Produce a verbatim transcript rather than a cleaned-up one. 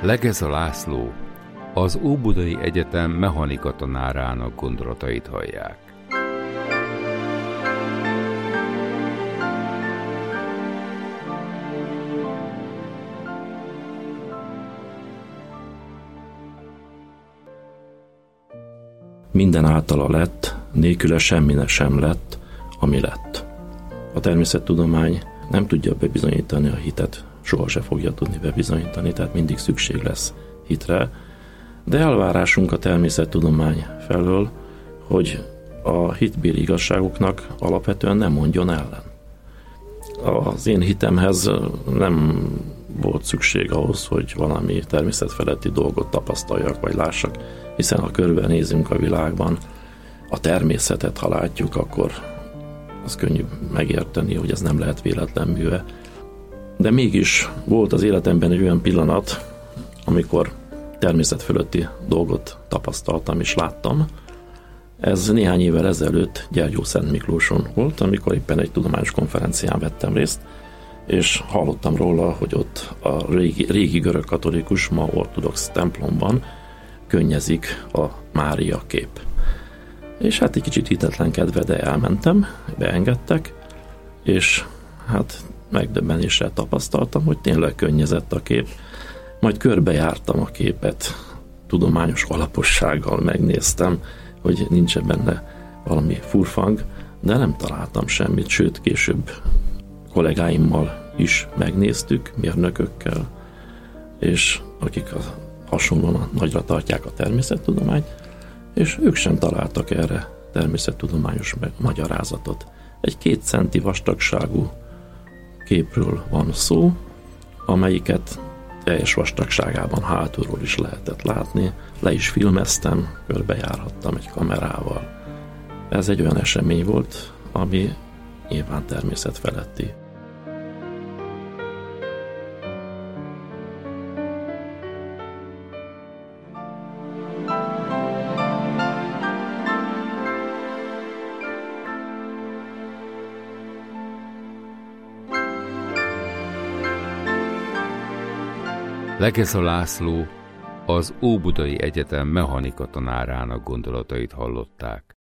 Legeza László, az Óbudai Egyetem mechanika tanárának gondolatait hallják. Minden általa lett, nélküle semminek sem lett, ami lett. A természettudomány nem tudja bebizonyítani a hitet, soha se fogja tudni bebizonyítani, tehát mindig szükség lesz hitre, de elvárásunk a természettudomány felől, hogy a hitbéli igazságoknak alapvetően nem mondjon ellen. Az én hitemhez nem volt szükség ahhoz, hogy valami természetfeletti dolgot tapasztaljak vagy lássak, hiszen ha körbenézünk a világban, a természetet, ha látjuk, akkor az könnyű megérteni, hogy ez nem lehet véletlen műve. De mégis volt az életemben egy olyan pillanat, amikor természet fölötti dolgot tapasztaltam és láttam. Ez néhány évvel ezelőtt Gyergyószentmiklóson volt, amikor éppen egy tudományos konferencián vettem részt, és hallottam róla, hogy ott a régi, régi görög katolikus, ma ortodox templomban könnyezik a Mária kép. És hát egy kicsit hitetlenkedve, de elmentem, beengedtek, és hát megdöbbenéssel tapasztaltam, hogy tényleg könnyezett a kép. Majd körbejártam a képet, tudományos alapossággal megnéztem, hogy nincs benne valami furfang, de nem találtam semmit, sőt később kollégáimmal is megnéztük, mérnökökkel, és akik a hasonlóan nagyra tartják a természettudományt, és ők sem találtak erre természettudományos magyarázatot. Egy két centi vastagságú képről van szó, amelyiket teljes vastagságában hátulról is lehetett látni. Le is filmeztem, körbejárhattam egy kamerával. Ez egy olyan esemény volt, ami nyilván természetfeletti. Legeza László, az Óbudai Egyetem mechanika tanárának gondolatait hallották.